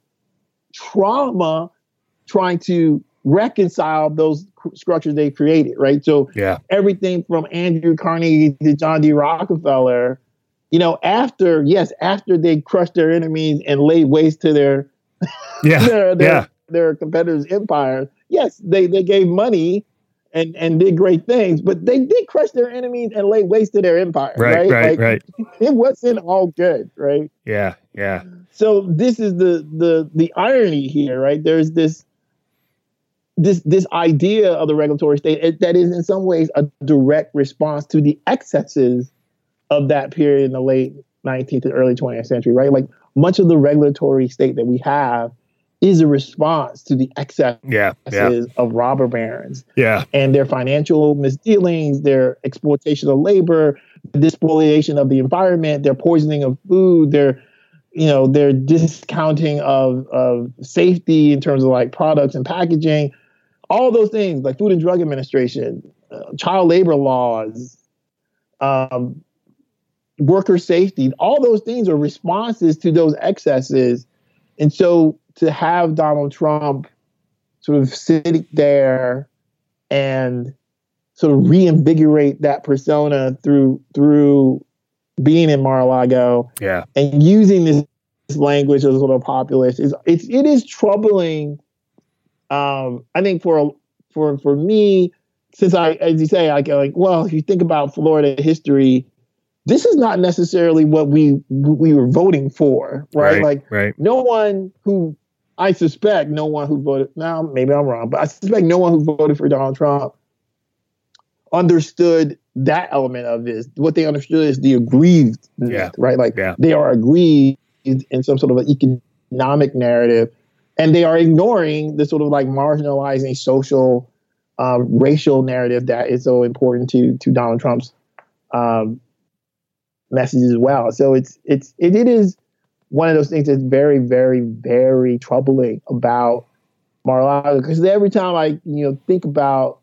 trauma trying to reconcile those structures they created, right? So yeah. everything from Andrew Carnegie to John D. Rockefeller, you know, after, yes, after they crushed their enemies and laid waste to their, yeah. their, their, yeah. their competitors' empire, yes, they, they gave money and, and did great things, but they did crush their enemies and lay waste to their empire, right? Right, right, like, right. It wasn't all good, right? Yeah, yeah. So this is the the the irony here, right? There's this this this idea of the regulatory state that is in some ways a direct response to the excesses of that period in the late nineteenth and early twentieth century, right? Like much of the regulatory state that we have is a response to the excesses yeah, yeah. of robber barons yeah. and their financial misdealings, their exploitation of labor, the spoliation of the environment, their poisoning of food, their, you know, their discounting of, of safety in terms of like products and packaging, all those things like Food and Drug Administration, uh, child labor laws, um, worker safety, all those things are responses to those excesses. And so to have Donald Trump sort of sitting there and sort of reinvigorate that persona through through being in Mar-a-Lago, yeah, and using this, this language as sort of populist is it's it is troubling. Um, I think for for for me, since I, as you say, I go like, well, if you think about Florida history, this is not necessarily what we we were voting for, right? Right, like, right. no one who I suspect no one who voted. Now, maybe I'm wrong, but I suspect no one who voted for Donald Trump understood that element of this. What they understood is the aggrieved, yeah. right? Like yeah. they are aggrieved in some sort of an economic narrative, and they are ignoring the sort of like marginalizing social, um, racial narrative that is so important to to Donald Trump's um, message as well. So it's it's it, it is one of those things that's very, very, very troubling about Mar-a-Lago, because every time I you know think about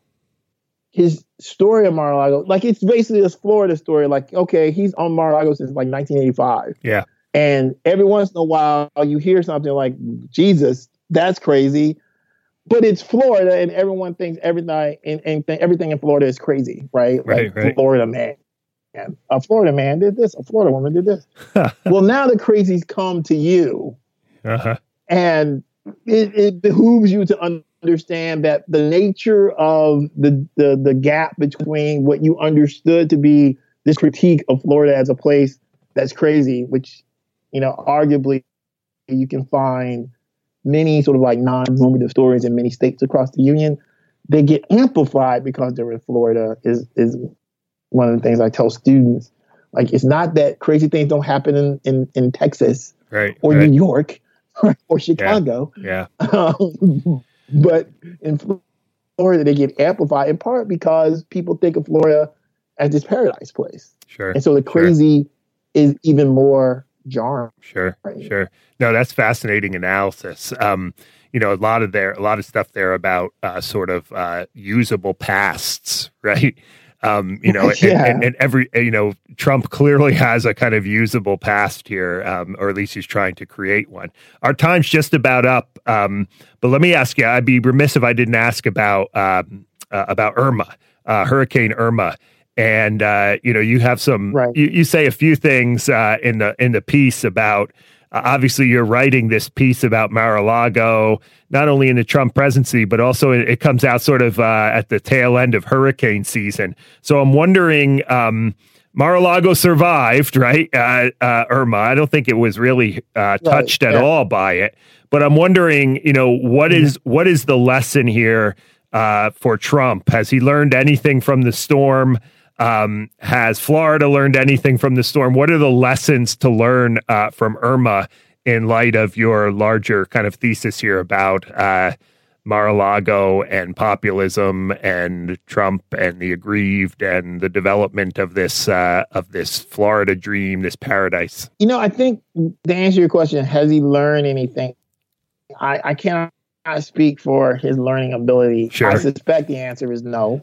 his story of Mar-a-Lago, like it's basically a Florida story. Like, okay, he's on Mar-a-Lago since like nineteen eighty-five. Yeah. And every once in a while you hear something like, Jesus, that's crazy. But it's Florida, and everyone thinks everything and, and th- everything in Florida is crazy, right? Right, like right. Florida man. And a Florida man did this, a Florida woman did this. Well, now the crazies come to you. Uh-huh. And it, it behooves you to understand that the nature of the, the the gap between what you understood to be this critique of Florida as a place that's crazy, which, you know, arguably you can find many sort of like non-normative stories in many states across the union, they get amplified because they're in Florida is is one of the things I tell students. Like, it's not that crazy things don't happen in, in, in Texas right, or right. New York or Chicago. Yeah. yeah. Um, but in Florida, they get amplified in part because people think of Florida as this paradise place. Sure. And so the crazy sure. is even more jarring. Sure. Sure. No, that's fascinating analysis. Um, you know, a lot of there, a lot of stuff there about uh, sort of uh, usable pasts, right? Um, you know, yeah. and, and, and every, you know, Trump clearly has a kind of usable past here, um, or at least he's trying to create one. Our time's just about up. Um, but let me ask you, I'd be remiss if I didn't ask about, um, uh, about Irma, uh, Hurricane Irma. And, uh, you know, you have some, right. you, you say a few things, uh, in the, in the piece about, Uh, obviously, you're writing this piece about Mar-a-Lago, not only in the Trump presidency, but also it, it comes out sort of uh, at the tail end of hurricane season. So I'm wondering, um, Mar-a-Lago survived, right? Uh, uh, Irma, I don't think it was really uh, touched right. at yeah. all by it. But I'm wondering, you know, what mm-hmm. is what is the lesson here uh, for Trump? Has he learned anything from the storm? Um, has Florida learned anything from the storm? What are the lessons to learn uh, from Irma in light of your larger kind of thesis here about uh, Mar-a-Lago and populism and Trump and the aggrieved and the development of this uh, of this Florida dream, this paradise? You know, I think to answer your question, has he learned anything? I, I cannot I speak for his learning ability. Sure. I suspect the answer is no.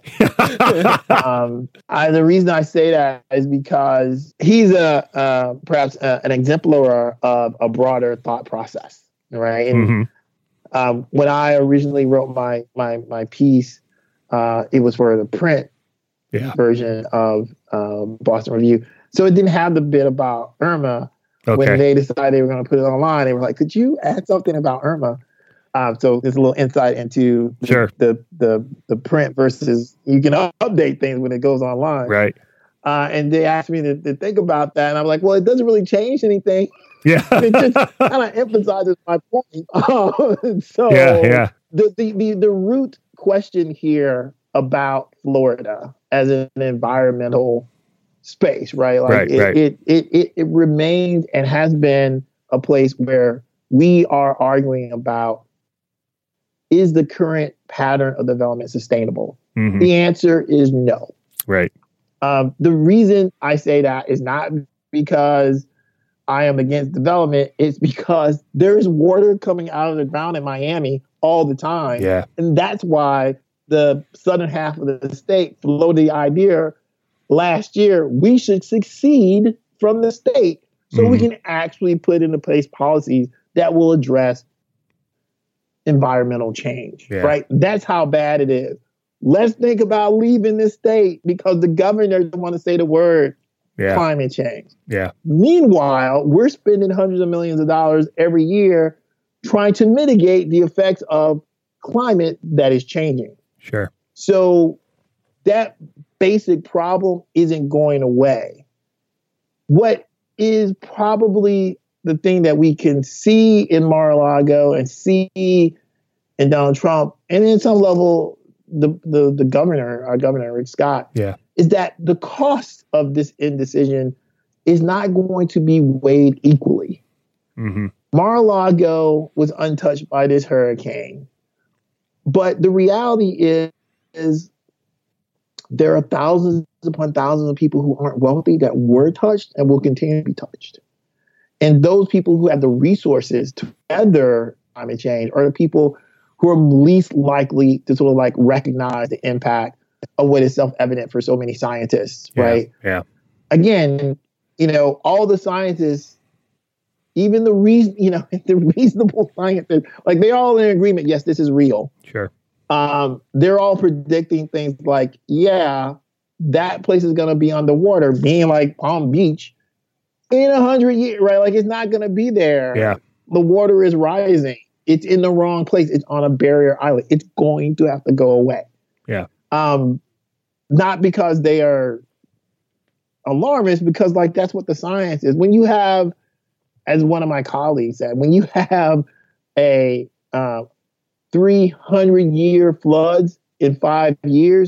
um, I, the reason I say that is because he's a uh, perhaps a, an exemplar of a broader thought process, right? And mm-hmm. um, when I originally wrote my my my piece, uh, it was for the print yeah. version of um, Boston Review, so it didn't have the bit about Irma. Okay. When they decided they were going to put it online, they were like, "Could you add something about Irma?" Um, so there's a little insight into the, sure. the, the the print versus you can update things when it goes online. Right. Uh, and they asked me to, to think about that. And I'm like, well, it doesn't really change anything. Yeah. It just kind of emphasizes my point. Uh, so yeah, yeah. The, the, the, the root question here about Florida as an environmental space, right? Like right, it, right. It, it, it, it remains and has been a place where we are arguing about is the current pattern of development sustainable? Mm-hmm. The answer is no. Right. Um, the reason I say that is not because I am against development. It's because there is water coming out of the ground in Miami all the time. Yeah. And that's why the southern half of the state floated the idea last year we should succeed from the state so mm-hmm. we can actually put into place policies that will address environmental change, yeah. right? That's how bad it is. Let's think about leaving the state because the governor doesn't want to say the word yeah. climate change. Yeah. Meanwhile, we're spending hundreds of millions of dollars every year trying to mitigate the effects of climate that is changing. Sure. So that basic problem isn't going away. What is probably the thing that we can see in Mar-a-Lago and see in Donald Trump, and in some level, the, the, the governor, our governor, Rick Scott, yeah. is that the cost of this indecision is not going to be weighed equally. Mm-hmm. Mar-a-Lago was untouched by this hurricane. But the reality is, is there are thousands upon thousands of people who aren't wealthy that were touched and will continue to be touched. And those people who have the resources to weather climate change are the people who are least likely to sort of like recognize the impact of what is self-evident for so many scientists, yeah, right? Yeah. Again, you know, all the scientists, even the reason, you know, the reasonable scientists, like they're all in agreement. Yes, this is real. Sure. Um, they're all predicting things like, yeah, that place is going to be underwater, being like Palm Beach in a hundred years, right? Like it's not going to be there. Yeah. The water is rising. It's in the wrong place. It's on a barrier island. It's going to have to go away. Yeah. Um, not because they are alarmist, because like that's what the science is. When you have, as one of my colleagues said, when you have a uh, three hundred year floods in five years,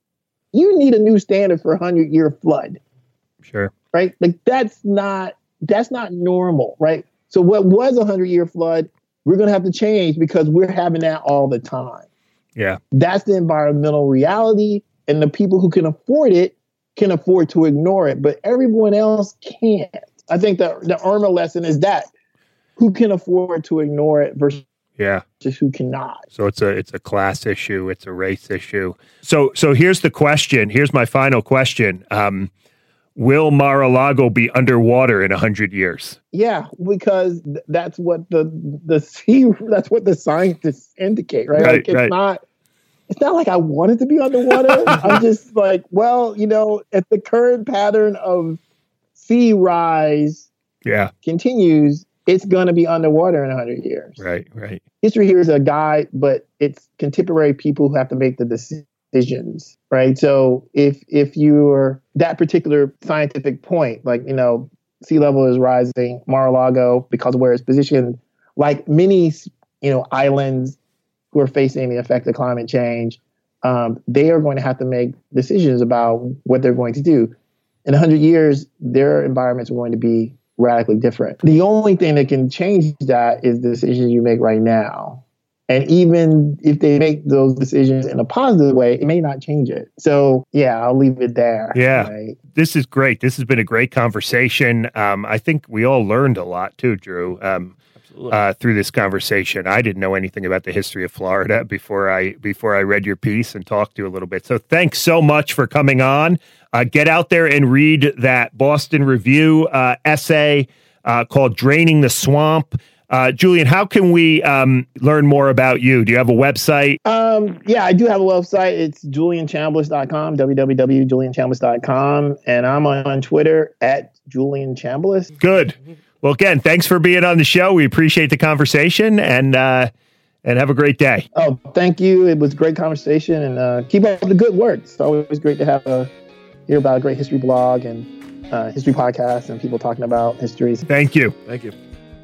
you need a new standard for a hundred year flood. Sure. Right? Like that's not, that's not normal, right? So what was a hundred year flood, we're going to have to change because we're having that all the time. Yeah. That's the environmental reality. And the people who can afford it can afford to ignore it, but everyone else can't. I think the, the Irma lesson is that who can afford to ignore it versus yeah. just who cannot. So it's a it's a class issue. It's a race issue. So so here's the question. Here's my final question. Um, will Mar-a-Lago be underwater in a hundred years? Yeah, because th- that's what the the sea. That's what the scientists indicate, right? Right, like it's right. not. It's not like I want it to be underwater. I'm just like, well, you know, if the current pattern of sea rise yeah. continues, it's going to be underwater in a hundred years. Right, right. History here is a guide, but it's contemporary people who have to make the decisions, right? So if if you're that particular scientific point, like, you know, sea level is rising, Mar-a-Lago, because of where it's positioned, like many, you know, islands who are facing the effect of climate change, um, they are going to have to make decisions about what they're going to do. In a hundred years, their environments are going to be radically different. The only thing that can change that is the decisions you make right now. And even if they make those decisions in a positive way, it may not change it. So, yeah, I'll leave it there. Yeah. Right? This is great. This has been a great conversation. Um, I think we all learned a lot too, Drew, um, uh, through this conversation. I didn't know anything about the history of Florida before I before I read your piece and talked to you a little bit. So thanks so much for coming on. Uh, get out there and read that Boston Review uh, essay uh, called Draining the Swamp. Uh, Julian, how can we um, learn more about you? Do you have a website? Um, yeah, I do have a website. It's julian chambliss dot com, w w w dot julian chambliss dot com. And I'm on Twitter at Julian Chambliss. Good. Well, again, thanks for being on the show. We appreciate the conversation, and uh, and have a great day. Oh, thank you. It was a great conversation, and uh, keep up the good work. It's always great to have a, hear about a great history blog and uh, history podcast and people talking about histories. Thank you. Thank you.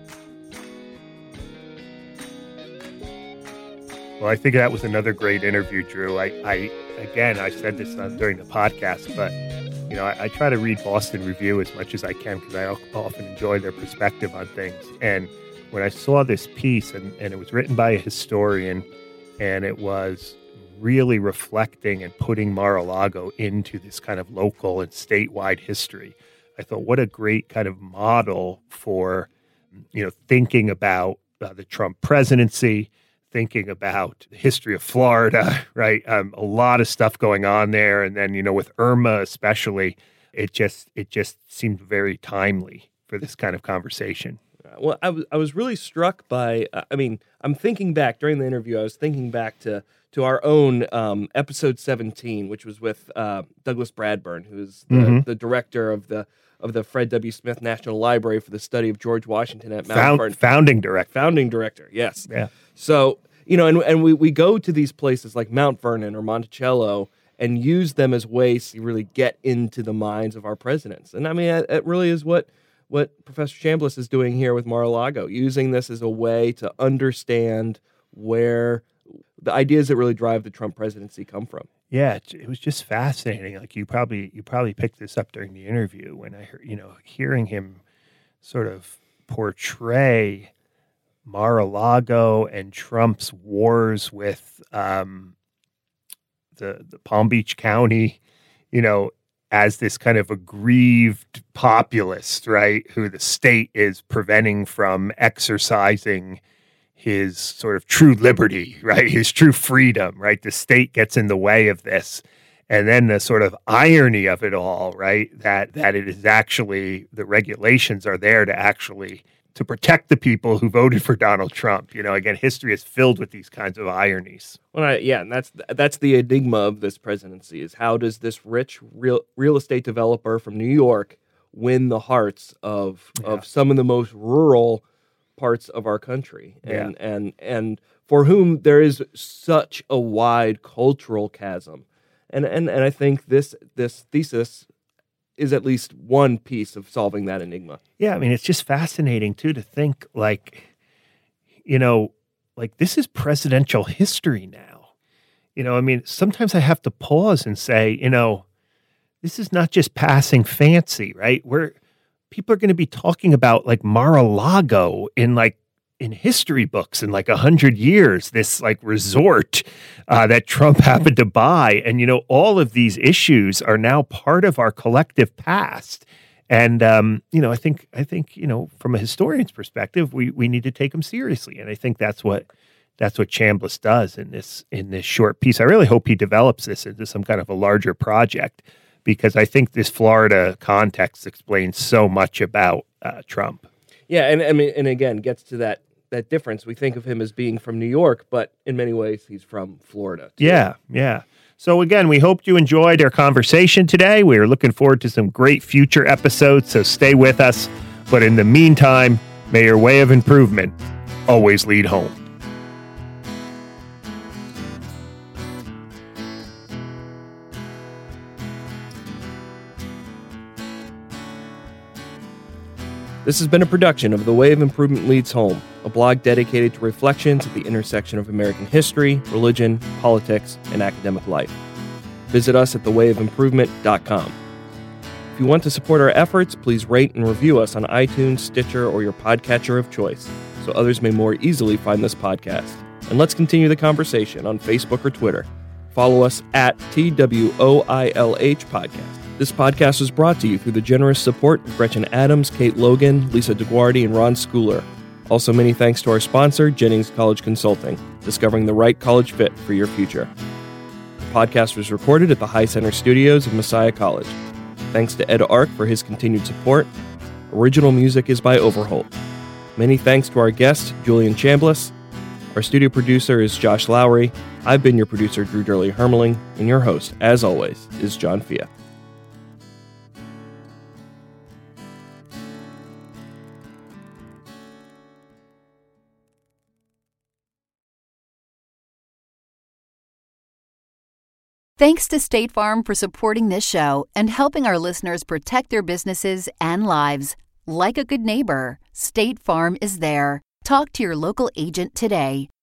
Well, I think that was another great interview, Drew. I, I again, I said this during the podcast, but you know, I, I try to read Boston Review as much as I can because I often enjoy their perspective on things. And when I saw this piece, and, and it was written by a historian, and it was really reflecting and putting Mar-a-Lago into this kind of local and statewide history. I thought, what a great kind of model for, you know, thinking about uh, the Trump presidency, thinking about the history of Florida, right? Um, a lot of stuff going on there. And then, you know, with Irma especially, it just it just seemed very timely for this kind of conversation. Well, I was I was really struck by, uh, I mean, I'm thinking back during the interview, I was thinking back to to our own um, episode seventeen, which was with uh, Douglas Bradburn, who's the, Mm-hmm. the director of the of the Fred W. Smith National Library for the Study of George Washington at Mount Found, Vernon. founding director. Founding director, yes. Yeah. So, you know, and, and we, we go to these places like Mount Vernon or Monticello and use them as ways to really get into the minds of our presidents. And I mean, it, it really is what what Professor Chambliss is doing here with Mar-a-Lago, using this as a way to understand where the ideas that really drive the Trump presidency come from. Yeah, it, it was just fascinating. Like you probably you probably picked this up during the interview when I heard, you know, hearing him sort of portray Mar-a-Lago and Trump's wars with um, the the Palm Beach County, you know, as this kind of aggrieved populist, right, who the state is preventing from exercising his sort of true liberty, right, his true freedom, right? The state gets in the way of this. And then the sort of irony of it all, right, that that it is actually, the regulations are there to actually, to protect the people who voted for Donald Trump. You know, again, history is filled with these kinds of ironies. Well, I, yeah, and that's that's the enigma of this presidency, is how does this rich real real estate developer from New York win the hearts of Yeah. of some of the most rural parts of our country, and Yeah. and and for whom there is such a wide cultural chasm, and and and I think this this thesis is at least one piece of solving that enigma. Yeah, I mean, it's just fascinating, too, to think, like, you know, like this is presidential history now. You know, I mean, sometimes I have to pause and say, you know, this is not just passing fancy, right? We're, people are going to be talking about, like, Mar-a-Lago in, like, in history books in like a hundred years, this like resort uh, that Trump happened to buy. And, you know, all of these issues are now part of our collective past. And, um, you know, I think, I think, you know, from a historian's perspective, we, we need to take them seriously. And I think that's what, that's what Chambliss does in this, in this short piece. I really hope he develops this into some kind of a larger project, because I think this Florida context explains so much about uh, Trump. Yeah, and I mean, and again, gets to that that difference. We think of him as being from New York, but in many ways, he's from Florida, too. Yeah, yeah. So again, we hope you enjoyed our conversation today. We are looking forward to some great future episodes, so stay with us. But in the meantime, may your way of improvement always lead home. This has been a production of The Way of Improvement Leads Home, a blog dedicated to reflections at the intersection of American history, religion, politics, and academic life. Visit us at the way of improvement dot com. If you want to support our efforts, please rate and review us on iTunes, Stitcher, or your podcatcher of choice, so others may more easily find this podcast. And let's continue the conversation on Facebook or Twitter. Follow us at T W O I L H Podcast. This podcast was brought to you through the generous support of Gretchen Adams, Kate Logan, Lisa DeGuardi, and Ron Schooler. Also, many thanks to our sponsor, Jennings College Consulting, discovering the right college fit for your future. The podcast was recorded at the High Center Studios of Messiah College. Thanks to Ed Ark for his continued support. Original music is by Overholt. Many thanks to our guest, Julian Chambliss. Our studio producer is Josh Lowry. I've been your producer, Drew Durley Hermeling, and your host, as always, is John Fia. Thanks to State Farm for supporting this show and helping our listeners protect their businesses and lives. Like a good neighbor, State Farm is there. Talk to your local agent today.